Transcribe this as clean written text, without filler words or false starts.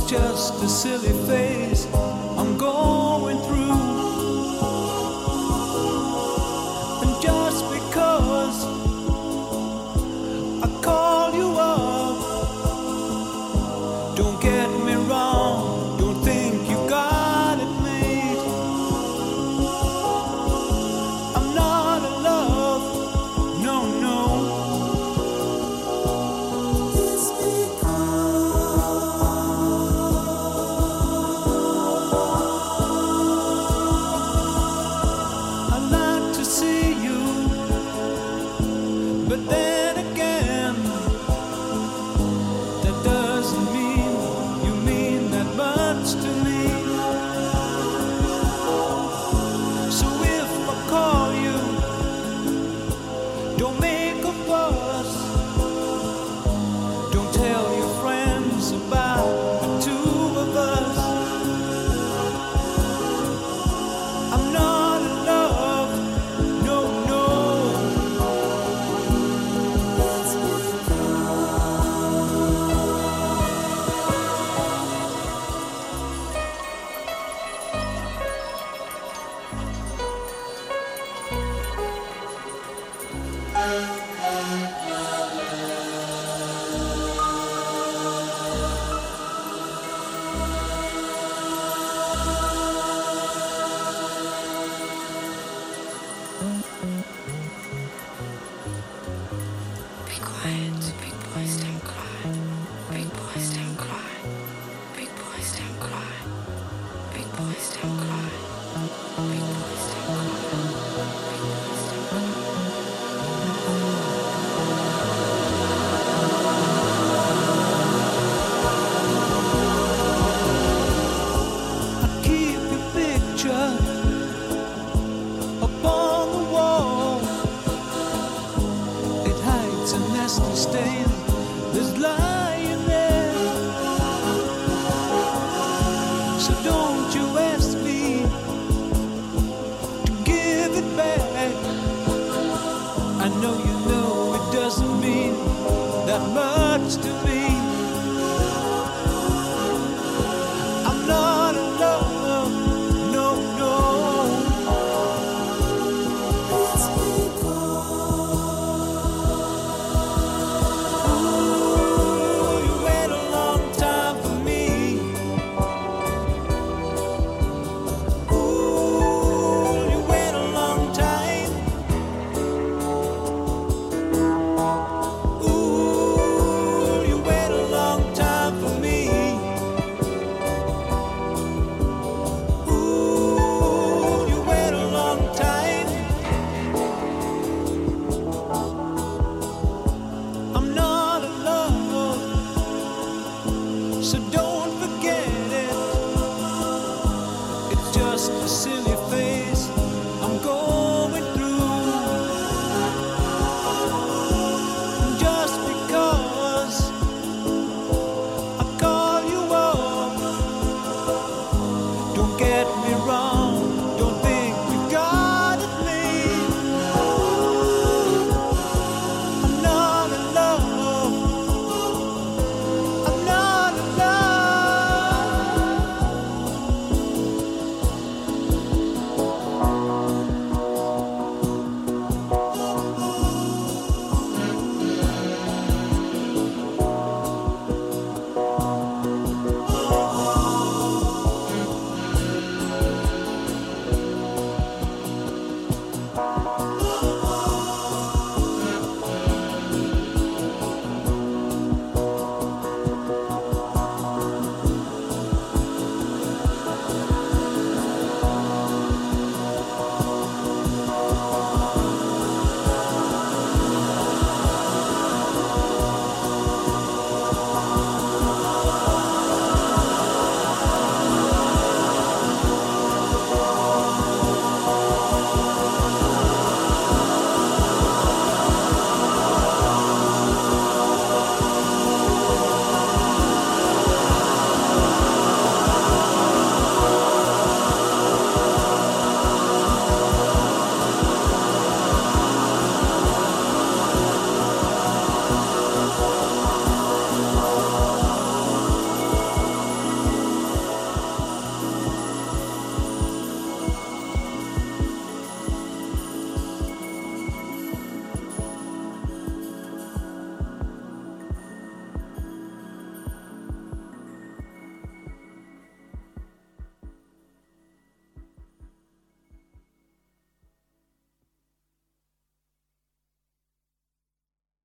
just a silly phase I'm going through. And just because I call you up, don't get me wrong, don't think you got it made. I'm not in love, no, no. But then again, that doesn't mean you mean that much to me. So if I call you, don't make a fuss. Don't tell your friends about the two of us. I'm not in love, no, no. Be quiet.